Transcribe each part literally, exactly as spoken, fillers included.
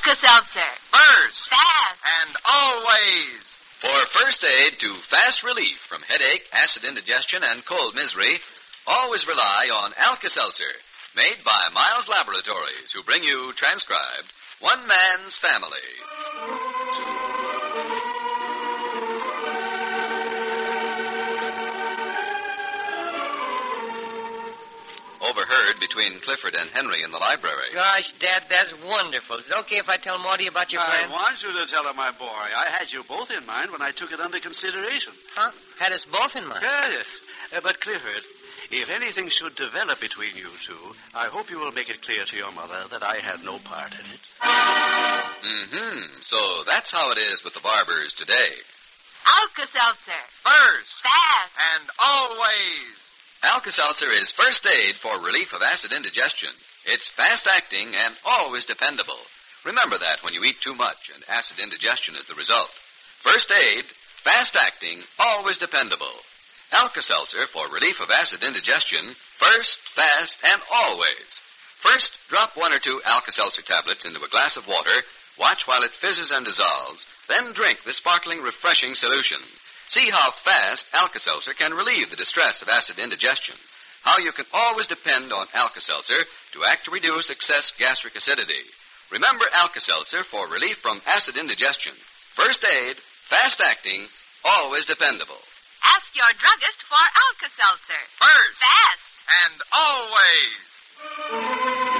Alka-Seltzer. First. Fast. And always. For first aid to fast relief from headache, acid indigestion, and cold misery, always rely on Alka-Seltzer, made by Miles Laboratories, who bring you, transcribed, One Man's Family. Overheard between Clifford and Henry in the library. Gosh, Dad, that's wonderful. Is it okay if I tell Morty about your plan? I want you to tell her, my boy. I had you both in mind when I took it under consideration. Huh? Had us both in mind? Yes. Uh, but, Clifford, if anything should develop between you two, I hope you will make it clear to your mother that I had no part in it. Mm-hmm. So that's how it is with the barbers today. Alka-Seltzer. First. Fast. And always. Alka-Seltzer is first aid for relief of acid indigestion. It's fast-acting and always dependable. Remember that when you eat too much and acid indigestion is the result. First aid, fast-acting, always dependable. Alka-Seltzer for relief of acid indigestion, first, fast, and always. First, drop one or two Alka-Seltzer tablets into a glass of water, watch while it fizzes and dissolves, then drink the sparkling, refreshing solution. See how fast Alka-Seltzer can relieve the distress of acid indigestion. How you can always depend on Alka-Seltzer to act to reduce excess gastric acidity. Remember Alka-Seltzer for relief from acid indigestion. First aid, fast-acting, always dependable. Ask your druggist for Alka-Seltzer. First. Fast. And always.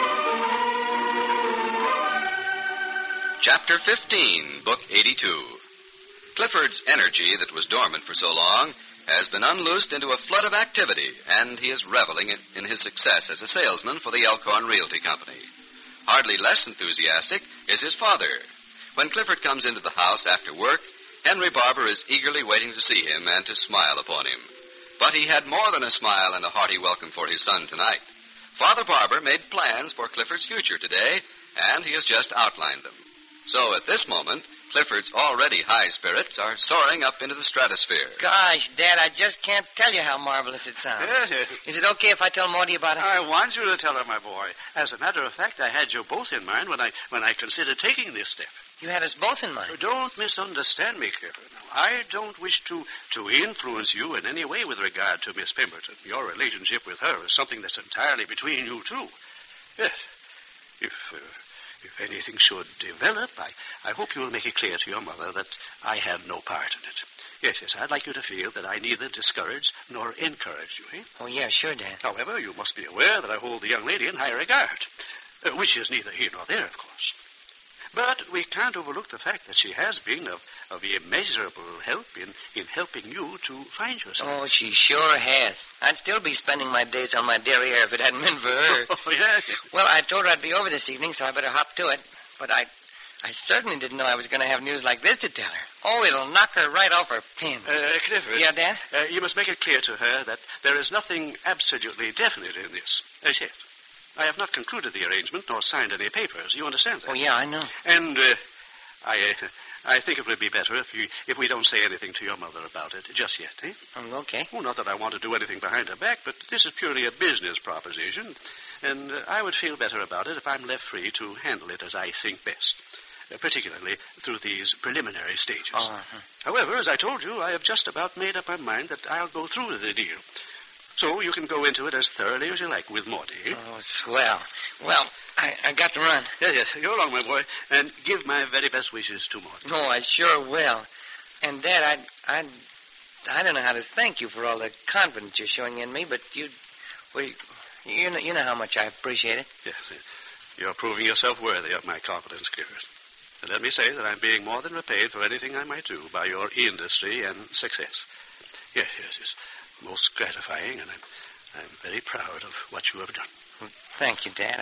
Chapter fifteen, Book eighty-two. Clifford's energy that was dormant for so long has been unloosed into a flood of activity, and he is reveling in, in his success as a salesman for the Elkhorn Realty Company. Hardly less enthusiastic is his father. When Clifford comes into the house after work, Henry Barber is eagerly waiting to see him and to smile upon him. But he had more than a smile and a hearty welcome for his son tonight. Father Barber made plans for Clifford's future today, and he has just outlined them. So at this moment, Clifford's already high spirits are soaring up into the stratosphere. Gosh, Dad, I just can't tell you how marvelous it sounds. Yes, yes. Is it okay if I tell Morty about it? I want you to tell her, my boy. As a matter of fact, I had you both in mind when I when I considered taking this step. You had us both in mind. Don't misunderstand me, Clifford. Now, I don't wish to, to influence you in any way with regard to Miss Pemberton. Your relationship with her is something that's entirely between you two. Yes. If... Uh, If anything should develop, I, I hope you will make it clear to your mother that I had no part in it. Yes, yes, I'd like you to feel that I neither discourage nor encourage you, eh? Oh, yeah, sure, Dad. However, you must be aware that I hold the young lady in high regard, uh, which is neither here nor there, of course. But we can't overlook the fact that she has been of, of immeasurable help in, in helping you to find yourself. Oh, she sure has. I'd still be spending my days on my derriere if it hadn't been for her. Oh, yeah. Well, I told her I'd be over this evening, so I better hop to it. But I I certainly didn't know I was going to have news like this to tell her. Oh, it'll knock her right off her pin. Uh, Clifford. Yeah, Dad? Uh, you must make it clear to her that there is nothing absolutely definite in this, as yet. I have not concluded the arrangement nor signed any papers. You understand that? Oh, yeah, I know. And uh, I uh, I think it would be better if you if we don't say anything to your mother about it just yet, eh? Oh, okay. Well, not that I want to do anything behind her back, but this is purely a business proposition, and uh, I would feel better about it if I'm left free to handle it as I think best, uh, particularly through these preliminary stages. Uh-huh. However, as I told you, I have just about made up my mind that I'll go through with the deal. So you can go into it as thoroughly as you like with Morty. Oh, swell. Well, I, I got to run. Yes, yes. Go along, my boy, and give my very best wishes to Morty. Oh, I sure will. And, Dad, I I I don't know how to thank you for all the confidence you're showing in me, but you, well, you know, you know how much I appreciate it. Yes, yes. You're proving yourself worthy of my confidence, Clifford. And let me say that I'm being more than repaid for anything I might do by your industry and success. Yes, yes, yes. Most gratifying, and I'm, I'm very proud of what you have done. Well, thank you, Dad.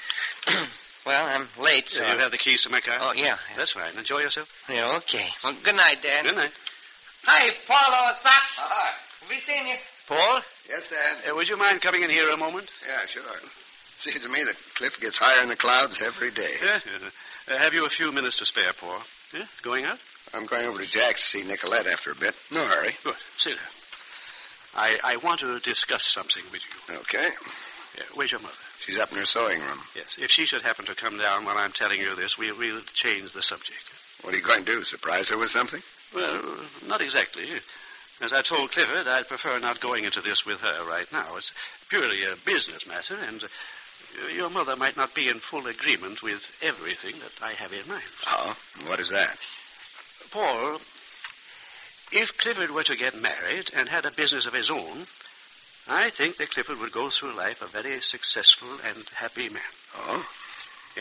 I, well, I'm late, so... So you have the keys to my car? Oh, yeah. That's fine. Enjoy yourself. Yeah, okay. Well, good night, Dad. Good night. Hi, Paulo Sachs. Hi. Have we seen you? Paul? Yes, Dad? Uh, would you mind coming in here a moment? Yeah, sure. Seems to me that Cliff gets higher in the clouds every day. Yeah. yeah. Uh, have you a few minutes to spare, Paul? Yeah? Going out? I'm going over to Jack's to see Nicolette after a bit. No hurry. Good. Sit down. I, I want to discuss something with you. Okay. Yeah, where's your mother? She's up in her sewing room. Yes, if she should happen to come down while I'm telling you this, we'll, we'll change the subject. What are you going to do, surprise her with something? Well, not exactly. As I told Clifford, I'd prefer not going into this with her right now. It's purely a business matter, and uh, your mother might not be in full agreement with everything that I have in mind. Oh, what is that? Paul, if Clifford were to get married and had a business of his own, I think that Clifford would go through life a very successful and happy man. Oh? Yes.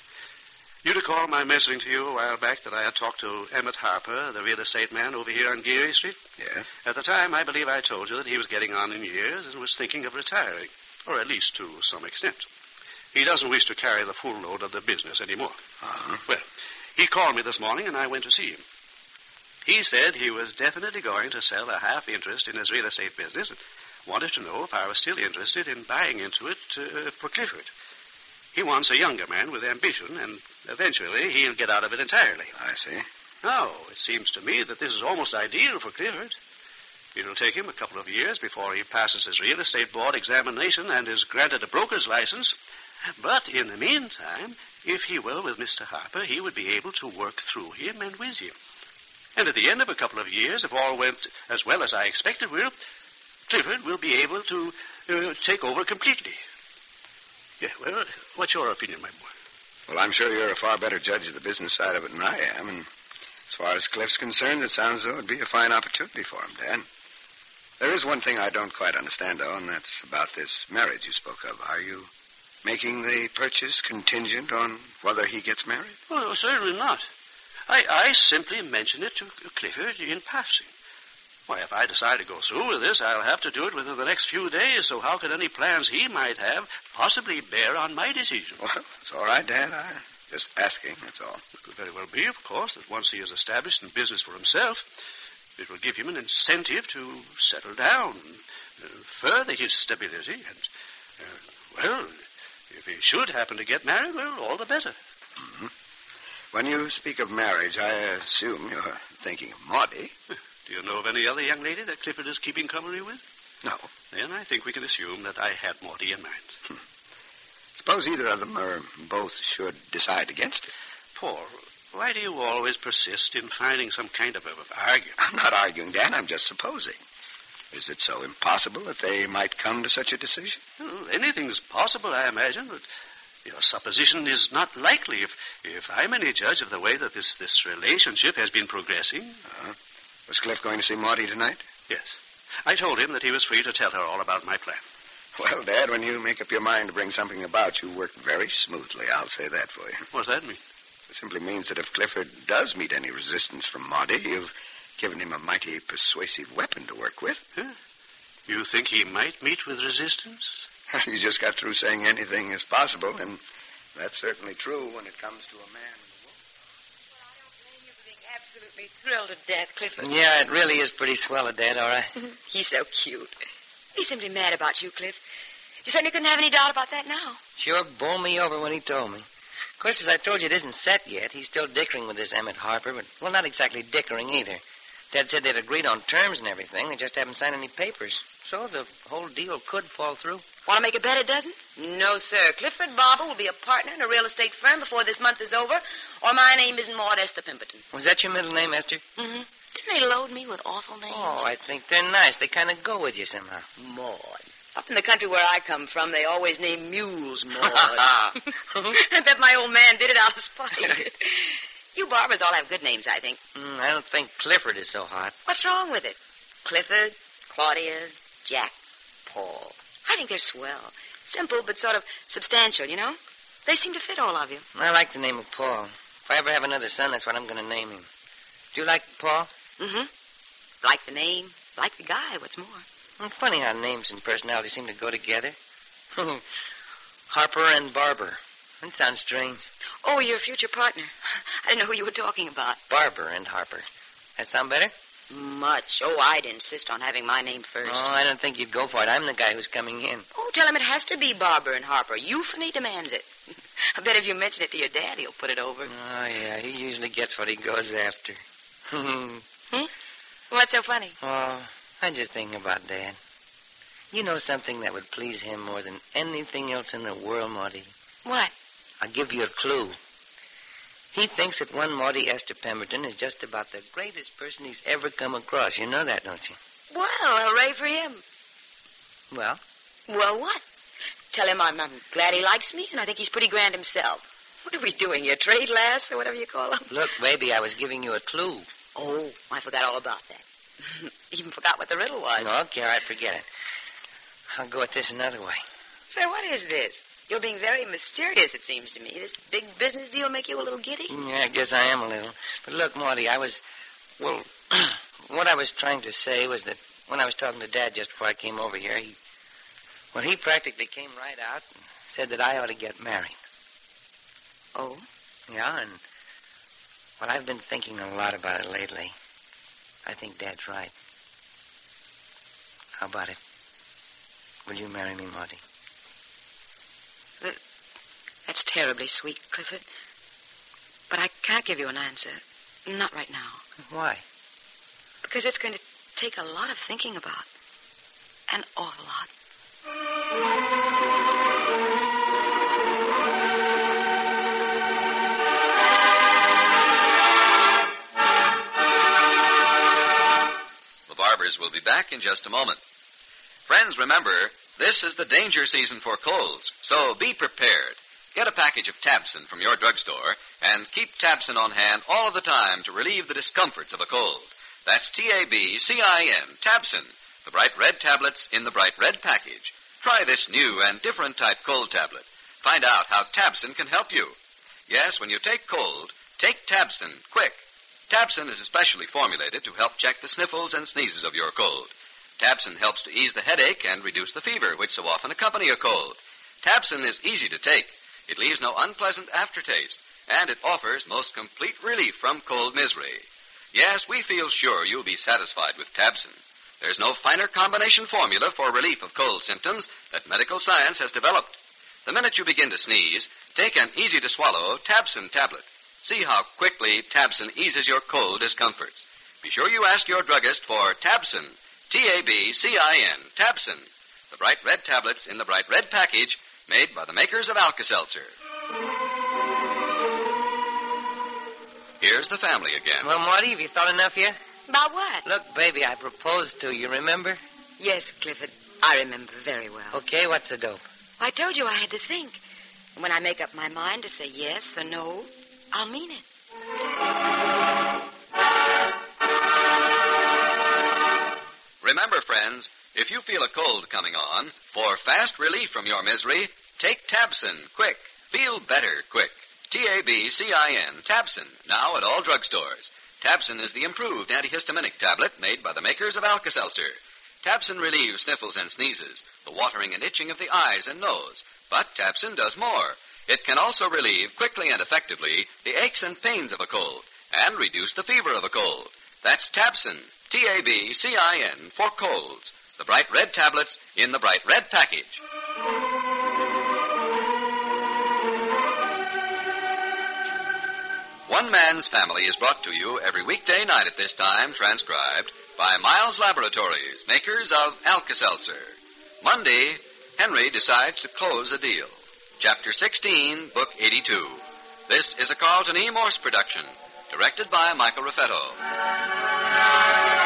You recall my mentioning to you a while back that I had talked to Emmett Harper, the real estate man over here on Geary Street? Yes. At the time, I believe I told you that he was getting on in years and was thinking of retiring, or at least to some extent. He doesn't wish to carry the full load of the business anymore. Uh-huh. Well, he called me this morning and I went to see him. He said he was definitely going to sell a half interest in his real estate business and wanted to know if I was still interested in buying into it uh, for Clifford. He wants a younger man with ambition, and eventually he'll get out of it entirely. I see. Now, it seems to me that this is almost ideal for Clifford. It'll take him a couple of years before he passes his real estate board examination and is granted a broker's license. But in the meantime, if he were with Mister Harper, he would be able to work through him and with him. And at the end of a couple of years, if all went as well as I expected will, Clifford will be able to uh, take over completely. Yeah, well, what's your opinion, my boy? Well, I'm sure you're a far better judge of the business side of it than I am, and as far as Cliff's concerned, it sounds as though it'd be a fine opportunity for him, Dan. There is one thing I don't quite understand, though, and that's about this marriage you spoke of. Are you making the purchase contingent on whether he gets married? Oh, certainly not. I, I simply mention it to Clifford in passing. Why, if I decide to go through with this, I'll have to do it within the next few days, so how could any plans he might have possibly bear on my decision? Well, it's all right, Dan. I'm just asking, that's all. It could very well be, of course, that once he is established in business for himself, it will give him an incentive to settle down and uh, further his stability. And, uh, well, if he should happen to get married, well, all the better. Mm-hmm. When you speak of marriage, I assume you're thinking of Maudie. Do you know of any other young lady that Clifford is keeping company with? No. Then I think we can assume that I had Maudie in mind. Hmm. Suppose either of them or both should decide against it. Paul, why do you always persist in finding some kind of, of argument? I'm not arguing, Dan. I'm just supposing. Is it so impossible that they might come to such a decision? Well, anything's possible, I imagine, but your supposition is not likely if, if I'm any judge of the way that this, this relationship has been progressing. Uh-huh. Was Cliff going to see Maudie tonight? Yes. I told him that he was free to tell her all about my plan. Well, Dad, when you make up your mind to bring something about, you work very smoothly. I'll say that for you. What does that mean? It simply means that if Clifford does meet any resistance from Maudie, you've given him a mighty persuasive weapon to work with. Huh? You think he might meet with resistance? You just got through saying anything is possible, and that's certainly true when it comes to a man. Absolutely thrilled to death, Clifford. Yeah, it really is pretty swell of Dad, all right. He's so cute. He's simply mad about you, Cliff. You certainly couldn't have any doubt about that now. Sure bowled me over when he told me. Of course, as I told you, it isn't set yet. He's still dickering with this Emmett Harper, but, well, not exactly dickering either. Dad said they'd agreed on terms and everything. They just haven't signed any papers. So the whole deal could fall through. Want to make a bet it doesn't? No, sir. Clifford Barber will be a partner in a real estate firm before this month is over, or my name isn't Maud Esther Pemberton. Was that your middle name, Esther? Mm-hmm. Didn't they load me with awful names? Oh, I think they're nice. They kind of go with you somehow. Maud. Up in the country where I come from, they always name mules Maud. I bet my old man did it out of spite. You Barbers all have good names, I think. Mm, I don't think Clifford is so hot. What's wrong with it? Clifford, Claudia, Jack, Paul. I think they're swell. Simple, but sort of substantial, you know? They seem to fit all of you. I like the name of Paul. If I ever have another son, that's what I'm going to name him. Do you like Paul? Mm-hmm. Like the name, like the guy, what's more. Well, funny how names and personality seem to go together. Harper and Barber. That sounds strange. Oh, your future partner. I didn't know who you were talking about. Barber and Harper. That sound better? Much. Oh, I'd insist on having my name first. Oh, I don't think you'd go for it. I'm the guy who's coming in. Oh, tell him it has to be Barber and Harper. Euphony demands it. I bet if you mention it to your dad, he'll put it over. Oh, yeah, he usually gets what he goes after. hmm? What's so funny? Oh, I'm just thinking about Dad. You know something that would please him more than anything else in the world, Maudie? What? I'll give you a clue. He thinks that one Maudie Esther Pemberton is just about the greatest person he's ever come across. You know that, don't you? Well, hooray for him. Well? Well, what? Tell him I'm, I'm glad he likes me, and I think he's pretty grand himself. What are we doing here, trade lass or whatever you call them? Look, baby, I was giving you a clue. Oh, I forgot all about that. Even forgot what the riddle was. No, okay, all right, forget it. I'll go at this another way. Say, what is this? You're being very mysterious, it seems to me. This big business deal make you a little giddy? Yeah, I guess I am a little. But look, Maudie, I was... Well, what I was trying to say was that when I was talking to Dad just before I came over here, he... Well, he practically came right out and said that I ought to get married. Oh? Yeah, and... Well, I've been thinking a lot about it lately. I think Dad's right. How about it? Will you marry me, Maudie? That's terribly sweet, Clifford. But I can't give you an answer. Not right now. Why? Because it's going to take a lot of thinking about. An awful lot. The Barbers will be back in just a moment. Friends, remember, this is the danger season for colds, so be prepared. Get a package of Tabson from your drugstore and keep Tabson on hand all of the time to relieve the discomforts of a cold. That's T A B C I N, Tabson, the bright red tablets in the bright red package. Try this new and different type cold tablet. Find out how Tabson can help you. Yes, when you take cold, take Tabson quick. Tabson is especially formulated to help check the sniffles and sneezes of your cold. Tabson helps to ease the headache and reduce the fever, which so often accompany a cold. Tabson is easy to take. It leaves no unpleasant aftertaste, and it offers most complete relief from cold misery. Yes, we feel sure you'll be satisfied with Tabson. There's no finer combination formula for relief of cold symptoms that medical science has developed. The minute you begin to sneeze, take an easy-to-swallow Tabson tablet. See how quickly Tabson eases your cold discomforts. Be sure you ask your druggist for Tabson, T A B C I N, Tabson, the bright red tablets in the bright red package made by the makers of Alka-Seltzer. Here's the family again. Well, Maudie, have you thought enough yet? About what? Look, baby, I proposed to you, remember? Yes, Clifford. I remember very well. Okay, what's the dope? I told you I had to think. And when I make up my mind to say yes or no, I'll mean it. Remember, friends, if you feel a cold coming on, for fast relief from your misery, take Tabson, quick. Feel better, quick. T A B C I N, Tabson, now at all drugstores. Tabson is the improved antihistaminic tablet made by the makers of Alka-Seltzer. Tabson relieves sniffles and sneezes, the watering and itching of the eyes and nose. But Tabson does more. It can also relieve quickly and effectively the aches and pains of a cold and reduce the fever of a cold. That's Tabson, T A B C I N, for colds. The bright red tablets in the bright red package. One Man's Family is brought to you every weekday night at this time, transcribed by Miles Laboratories, makers of Alka-Seltzer. Monday, Henry decides to close a deal. Chapter sixteen, Book eighty-two. This is a Carlton E. Morse production, directed by Michael Raffetto.